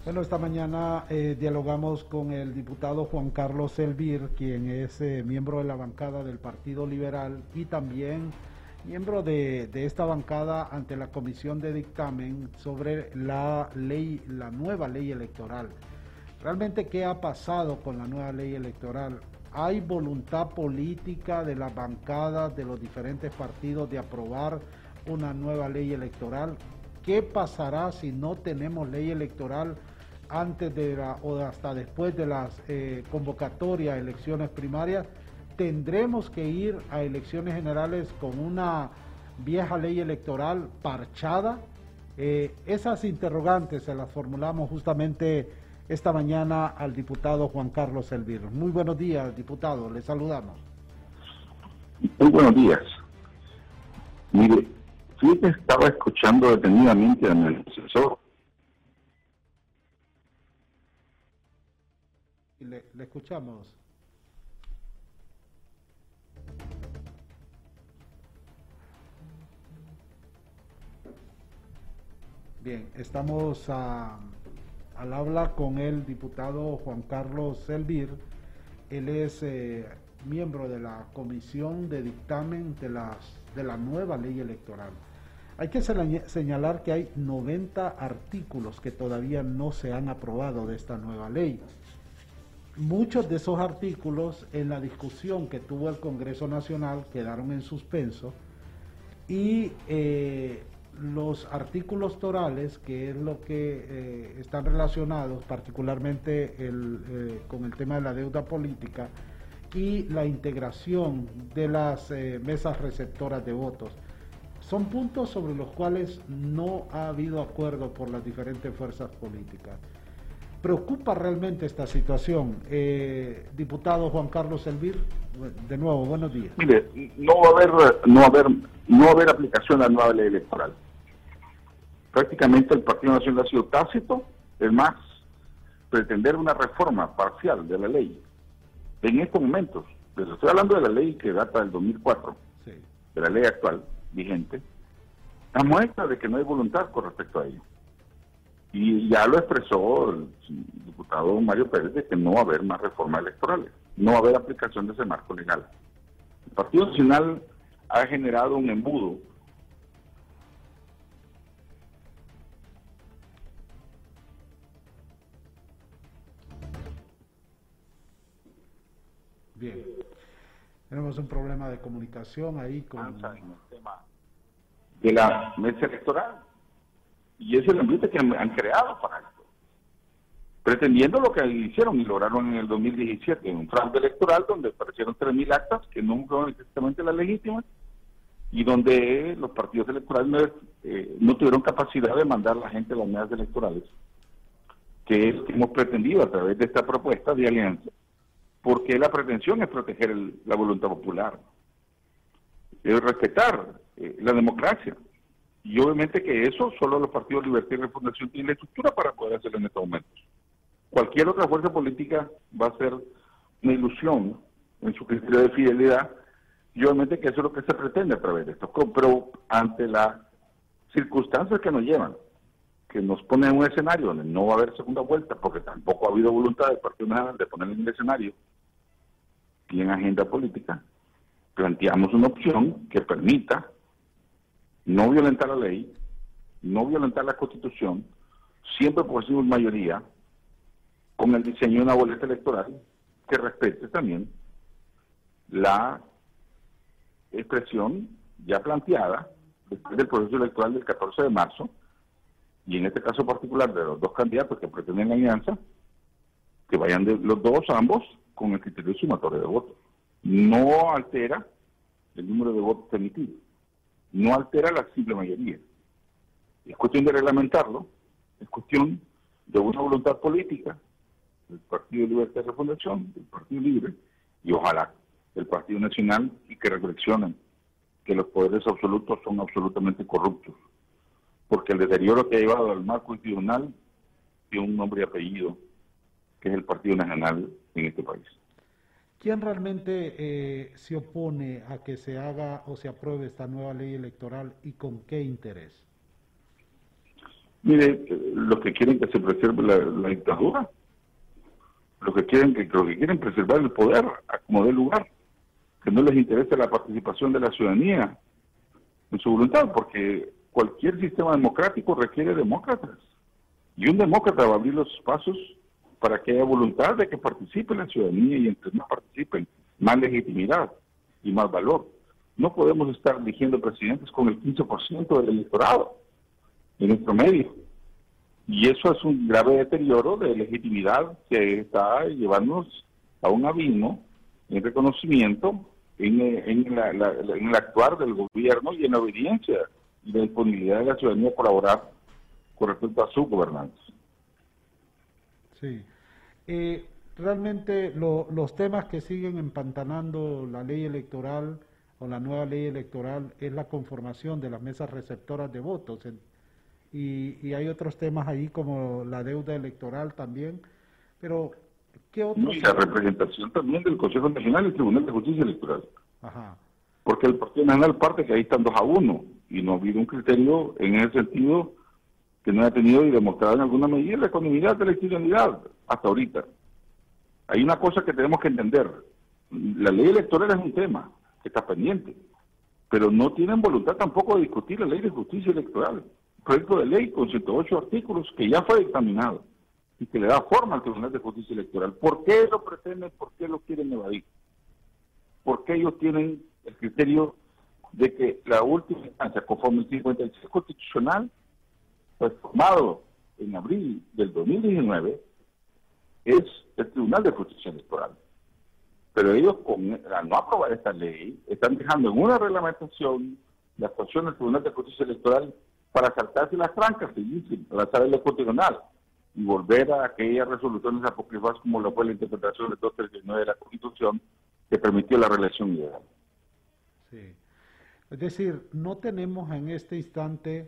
Bueno, esta mañana dialogamos con el diputado Juan Carlos Elvir, quien es miembro de la bancada del Partido Liberal y también miembro de esta bancada ante la Comisión de Dictamen sobre la nueva ley electoral. Realmente, ¿qué ha pasado con la nueva ley electoral? ¿Hay voluntad política de las bancadas de los diferentes partidos de aprobar una nueva ley electoral? ¿Qué pasará si no tenemos ley electoral antes de o hasta después de las convocatorias, elecciones primarias? ¿Tendremos que ir a elecciones generales con una vieja ley electoral parchada? Esas interrogantes se las formulamos justamente esta mañana al diputado Juan Carlos Elvir. Muy buenos días, diputado, le saludamos. Muy buenos días. Mire, fíjate, estaba escuchando detenidamente a mi asesor. Le escuchamos. Bien, estamos al habla con el diputado Juan Carlos Elvir. Él es miembro de la Comisión de Dictamen de la nueva ley electoral. Hay que señalar que hay 90 artículos que todavía no se han aprobado de esta nueva ley. Muchos de esos artículos en la discusión que tuvo el Congreso Nacional quedaron en suspenso y los artículos torales, que es lo que están relacionados particularmente con el tema de la deuda política y la integración de las mesas receptoras de votos, son puntos sobre los cuales no ha habido acuerdo por las diferentes fuerzas políticas. ¿Preocupa realmente esta situación? Diputado Juan Carlos Elvir, de nuevo, buenos días. Mire, no va a haber aplicación a la nueva ley electoral. Prácticamente el Partido Nacional ha sido tácito, es más, pretender una reforma parcial de la ley en estos momentos, les estoy hablando de la ley que data del 2004, sí, de la ley actual vigente, la muestra de que no hay voluntad con respecto a ello. Y ya lo expresó el diputado Mario Pérez de que no va a haber más reformas electorales, no va a haber aplicación de ese marco legal. El Partido Nacional ha generado un embudo Bien, tenemos un problema de comunicación ahí con en el tema de la mesa electoral, y es el ambiente que han creado para esto, pretendiendo lo que hicieron y lograron en el 2017, en un fraude electoral donde aparecieron 3.000 actas que no fueron exactamente las legítimas y donde los partidos electorales no tuvieron capacidad de mandar a la gente a las mesas electorales, que es lo que hemos pretendido a través de esta propuesta de alianza, porque la pretensión es proteger la voluntad popular, es respetar la democracia. Y obviamente que eso solo los partidos Libertad y Refundación tienen la estructura para poder hacerlo en estos momentos. Cualquier otra fuerza política va a ser una ilusión en su criterio de fidelidad, y obviamente que eso es lo que se pretende a través de esto. Pero ante las circunstancias que nos llevan, que nos ponen en un escenario donde no va a haber segunda vuelta, porque tampoco ha habido voluntad del Partido Nacional de poner en el escenario y en agenda política, planteamos una opción que permita no violentar la ley, no violentar la Constitución, siempre por su mayoría, con el diseño de una boleta electoral que respete también la expresión ya planteada después del proceso electoral del 14 de marzo, y en este caso particular de los dos candidatos que pretenden alianza, que vayan de los dos, ambos, con el criterio sumatorio de votos. No altera el número de votos emitidos, no altera la simple mayoría. Es cuestión de reglamentarlo, es cuestión de una voluntad política del Partido Libertad y Refundación, del Partido Libre, y ojalá del Partido Nacional, y que reflexionen que los poderes absolutos son absolutamente corruptos, porque el deterioro que ha llevado al marco institucional tiene un nombre y apellido, que es el Partido Nacional en este país. ¿Quién realmente se opone a que se haga o se apruebe esta nueva ley electoral y con qué interés? Mire, los que quieren que se preserve la dictadura, los que quieren preservar el poder a como dé lugar, que no les interesa la participación de la ciudadanía en su voluntad, porque cualquier sistema democrático requiere demócratas, y un demócrata va a abrir los pasos para que haya voluntad de que participe la ciudadanía, y entre más participen, más legitimidad y más valor. No podemos estar eligiendo presidentes con el 15% del electorado en nuestro medio. Y eso es un grave deterioro de legitimidad que está llevándonos a un abismo en reconocimiento, en el actuar del gobierno y en la obediencia y la disponibilidad de la ciudadanía a colaborar con respecto a su gobernanza. Sí. Realmente los temas que siguen empantanando la ley electoral o la nueva ley electoral es la conformación de las mesas receptoras de votos. Y hay otros temas ahí como la deuda electoral también, pero ¿qué otros? Y la representación también del Consejo Nacional y el Tribunal de Justicia Electoral. Ajá. Porque el Partido Nacional parte que ahí están 2-1 y no ha habido un criterio en ese sentido que no haya tenido y demostrado en alguna medida la economía de la legitimidad hasta ahorita. Hay una cosa que tenemos que entender. La ley electoral es un tema que está pendiente, pero no tienen voluntad tampoco de discutir la ley de justicia electoral. Proyecto de ley con 108 artículos que ya fue dictaminado y que le da forma al Tribunal de Justicia Electoral. ¿Por qué lo pretenden? ¿Por qué lo quieren evadir? ¿Por qué ellos tienen el criterio de que la última instancia, conforme el 56 constitucional, fue formado en abril del 2019, es el Tribunal de Justicia Electoral? Pero ellos, al no aprobar esta ley, están dejando en una reglamentación la actuación del Tribunal de Justicia Electoral para saltarse las trancas, para lanzar el constitucional y volver a aquellas resoluciones apócrifas como lo fue la interpretación del 239 de la Constitución que permitió la reelección ilegal. Sí. Es decir, no tenemos en este instante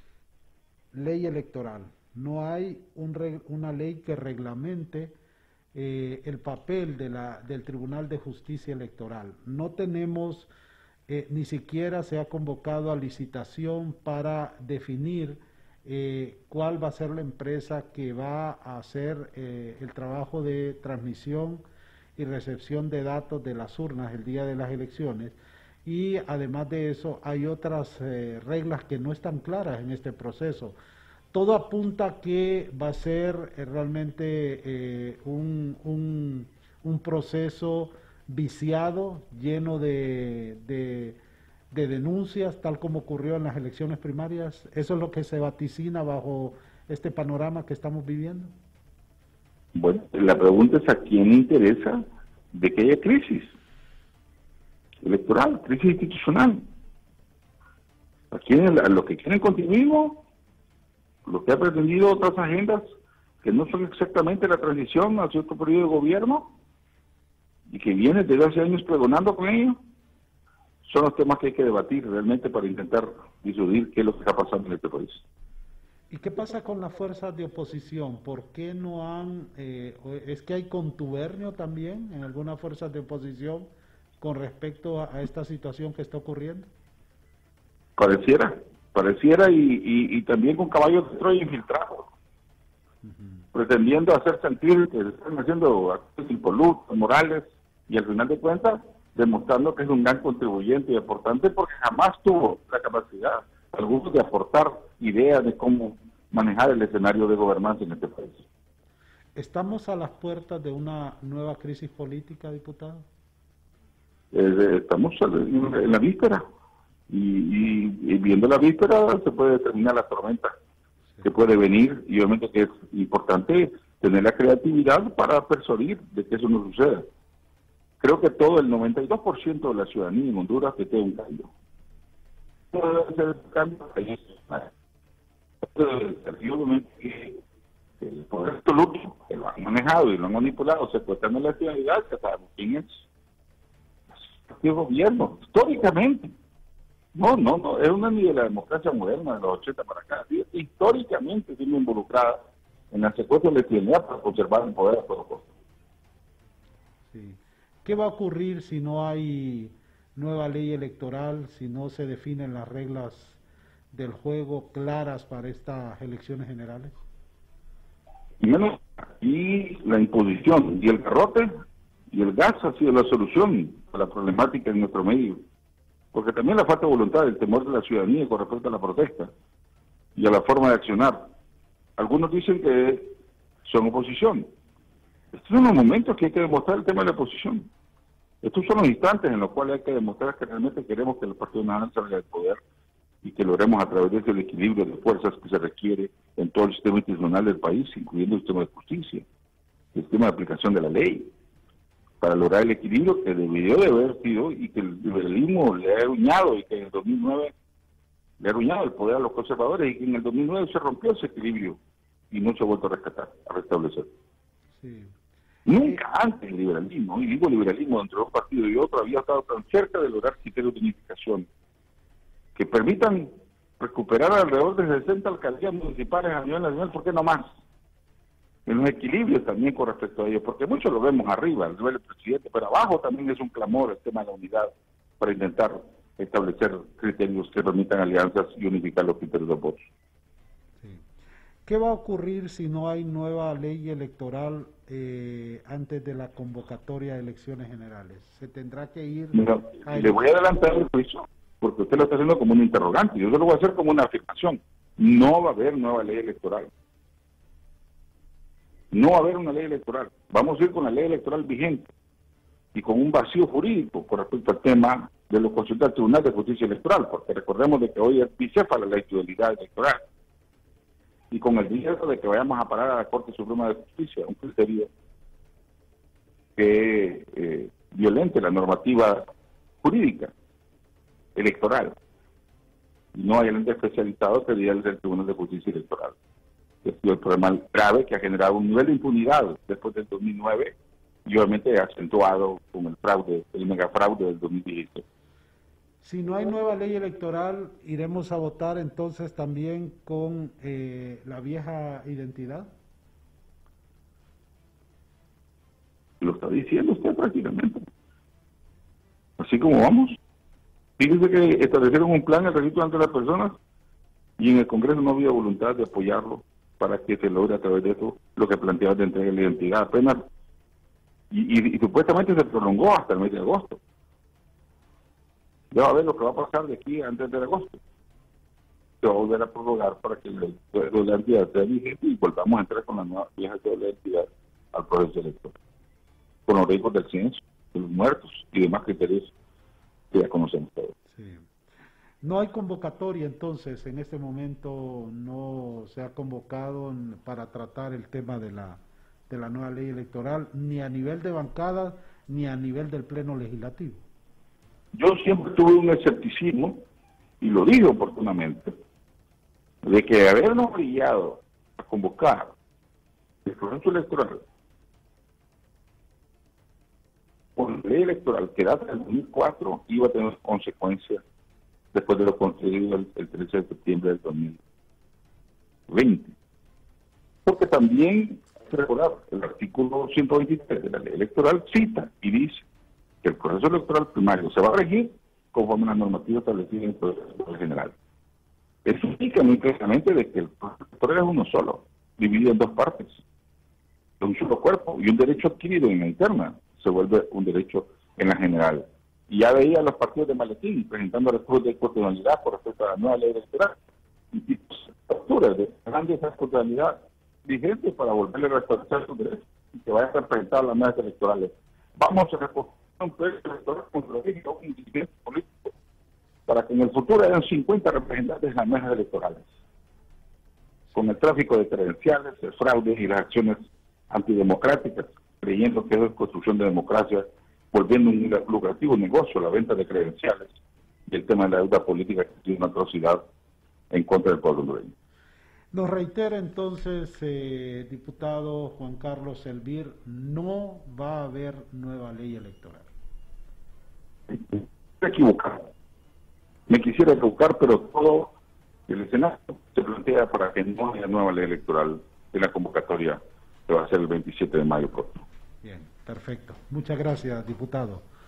ley electoral, no hay una ley que reglamente el papel del Tribunal de Justicia Electoral. No tenemos, ni siquiera se ha convocado a licitación para definir cuál va a ser la empresa que va a hacer el trabajo de transmisión y recepción de datos de las urnas el día de las elecciones. Y además de eso hay otras reglas que no están claras en este proceso. Todo apunta a que va a ser realmente un proceso viciado, lleno de denuncias, tal como ocurrió en las elecciones primarias. ¿Eso es lo que se vaticina bajo este panorama que estamos viviendo? Bueno, la pregunta es a quién interesa de que haya crisis electoral, crisis institucional. A los que quieren continuismo, lo que ha pretendido otras agendas que no son exactamente la transición a cierto periodo de gobierno y que viene desde hace años pregonando con ello, son los temas que hay que debatir realmente para intentar disuadir qué es lo que está pasando en este país. ¿Y qué pasa con las fuerzas de oposición? ¿Por qué no han... es que hay contubernio también en algunas fuerzas de oposición con respecto a esta situación que está ocurriendo? Pareciera y también con caballos de Troya infiltrados, pretendiendo hacer sentir que se están haciendo actos impolutos, morales, y al final de cuentas demostrando que es un gran contribuyente y aportante porque jamás tuvo la capacidad, algunos, de aportar ideas de cómo manejar el escenario de gobernanza en este país. ¿Estamos a las puertas de una nueva crisis política, diputado? Estamos en la víspera. Y viendo la víspera se puede determinar la tormenta que puede venir, y obviamente que es importante tener la creatividad para persuadir de que eso no suceda. Creo que todo el 92% de la ciudadanía en Honduras desea un cambio. No debe ser un cambio y obviamente que el poder absoluto que lo han manejado y lo han manipulado secuestrando la ciudadanía, que sabemos quién es el gobierno, históricamente. No, es una ni de la democracia moderna de los 80 para acá. ¿Sí? Históricamente siendo involucrada en la secuencia de la ciudadanía para conservar el poder a todo costo. Sí. ¿Qué va a ocurrir si no hay nueva ley electoral, si no se definen las reglas del juego claras para estas elecciones generales? Menos, y la imposición y el garrote y el gas ha sido la solución a la problemática en nuestro medio, porque también la falta de voluntad, el temor de la ciudadanía con respecto a la protesta y a la forma de accionar. Algunos dicen que son oposición. Estos son los momentos que hay que demostrar el tema de la oposición. Estos son los instantes en los cuales hay que demostrar que realmente queremos que el Partido Nacional salga del poder y que logremos a través de ese equilibrio de fuerzas que se requiere en todo el sistema institucional del país, incluyendo el sistema de justicia, el sistema de aplicación de la ley, para lograr el equilibrio que debió de haber sido y que el liberalismo le ha aruñado y que en el 2009 le ha aruñado el poder a los conservadores y que en el 2009 se rompió ese equilibrio y no se ha vuelto a rescatar, a restablecer. Sí. Nunca antes el liberalismo, y digo liberalismo entre un partido y otro, había estado tan cerca de lograr criterios de unificación que permitan recuperar alrededor de 60 alcaldías municipales a nivel nacional, ¿por qué no más? En los equilibrios también con respecto a ello, porque muchos lo vemos arriba, al nivel del presidente, pero abajo también es un clamor el tema de la unidad para intentar establecer criterios que permitan alianzas y unificar los criterios de votos. Sí. ¿Qué va a ocurrir si no hay nueva ley electoral antes de la convocatoria de elecciones generales? ¿Se tendrá que ir? Mira, le voy a adelantar el juicio, porque usted lo está haciendo como un interrogante, yo se lo voy a hacer como una afirmación. No va a haber nueva ley electoral. No va a haber una ley electoral. Vamos a ir con la ley electoral vigente y con un vacío jurídico con respecto al tema de lo consultado al Tribunal de Justicia Electoral, porque recordemos de que hoy es bicéfala la ilegalidad electoral. Y con el riesgo de que vayamos a parar a la Corte Suprema de Justicia, un criterio que violente la normativa jurídica electoral. Y no hay ente especializado que diga el del Tribunal de Justicia Electoral. Ha sido el problema grave que ha generado un nivel de impunidad después del 2009 y obviamente acentuado con el fraude, el megafraude del 2016. Si no hay nueva ley electoral, ¿iremos a votar entonces también con la vieja identidad? Lo está diciendo usted prácticamente. Así como vamos. Fíjense que establecieron un plan, el registro ante las personas, y en el Congreso no había voluntad de apoyarlo para que se logre a través de eso lo que planteaba de entrega de la identidad apenas, y supuestamente se prolongó hasta el mes de agosto. Ya va a ver lo que va a pasar de aquí antes de agosto. Se va a volver a prorrogar para que la identidad sea vigente y volvamos a entrar con la nueva vieja identidad al proceso electoral, con los riesgos del censo, de los muertos y demás criterios que ya conocemos todos. Sí. No hay convocatoria entonces, en este momento no se ha convocado para tratar el tema de la nueva ley electoral, ni a nivel de bancada, ni a nivel del Pleno Legislativo. Yo siempre tuve un escepticismo, y lo dije oportunamente, de que habernos obligado a convocar el proceso electoral con la ley electoral que data del 2004 iba a tener consecuencias después de lo concedido el 13 de septiembre del 2020. Porque también, hay que recordar, el artículo 123 de la ley electoral cita y dice que el proceso electoral primario se va a regir conforme a la normativa establecida en el proceso electoral general. Eso indica muy claramente de que el proceso electoral es uno solo, dividido en dos partes, de un solo cuerpo, y un derecho adquirido en la interna se vuelve un derecho en la general. Y ya veía a los partidos de maletín presentando recursos de constitucionalidad por respecto a la nueva ley electoral, y facturas de grandes constitucionalidad vigente para volverle a restablecer sus derechos y que vayan a representar las mesas electorales. Vamos a repostar un proyecto electoral contra un incidente político para que en el futuro hayan 50 representantes en las mesas electorales. Con el tráfico de credenciales, el fraude y las acciones antidemocráticas, creyendo que eso es construcción de democracia, volviendo un lucrativo negocio la venta de credenciales y el tema de la deuda política, que es una atrocidad en contra del pueblo hondureño. Nos reitera entonces, diputado Juan Carlos Elvir, no va a haber nueva ley electoral. Me quisiera equivocar, pero todo el escenario se plantea para que no haya nueva ley electoral en la convocatoria que va a ser el 27 de mayo próximo. Bien, perfecto. Muchas gracias, diputado.